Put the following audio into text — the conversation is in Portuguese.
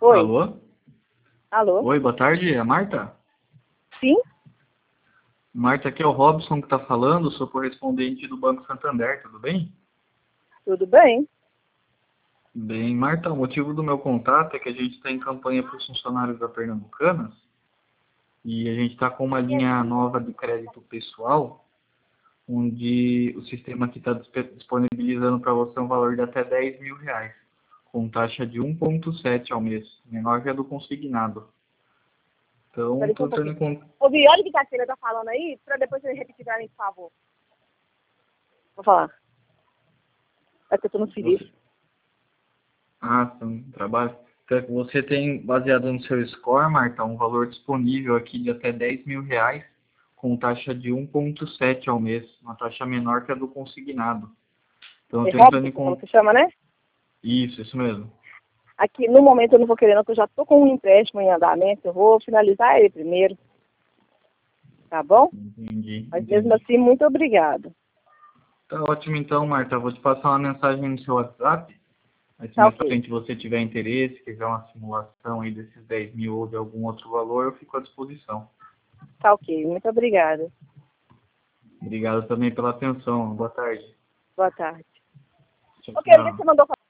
Oi. Alô? Alô? Oi, boa tarde, é a Marta? Sim? Marta, aqui é o Robson que está falando, sou correspondente do Banco Santander, tudo bem? Tudo bem? Bem, Marta, o motivo do meu contato é que a gente está em campanha para os funcionários da Pernambucanas e a gente está com uma linha nova de crédito pessoal, onde o sistema aqui está disponibilizando para você um valor de até R$ 10.000, com taxa de 1,7 ao mês, menor que a do consignado. Então, Peraí só estou um entrando pouquinho. em contato. Ouvi, olha o que a Keila tá falando aí, pra depois você repetir pra mim, por favor. Vou falar. É que eu tô no serviço. Ah, tá no trabalho. Então, você tem, baseado no seu score, Marta, um valor disponível aqui de até R$ 10.000, com taxa de 1,7 ao mês, uma taxa menor que a do consignado. Então, eu É estou entrando em Robson, como contato. se chama, né? Isso mesmo. Aqui, no momento, eu não vou querer, não, porque eu já tô com um empréstimo em andamento. Eu vou finalizar ele primeiro. Tá bom? Entendi, Mas mesmo entendi. assim, muito obrigada. Tá ótimo então, Marta. Eu vou te passar uma mensagem no seu WhatsApp. Aí, se Tá mais pra ok. frente você tiver interesse, quiser uma simulação aí desses 10.000 ou de algum outro valor, eu fico à disposição. Tá ok. Muito obrigada. Obrigado também pela atenção. Boa tarde. Boa tarde. Tchau, Ok, o que você tchau. mandou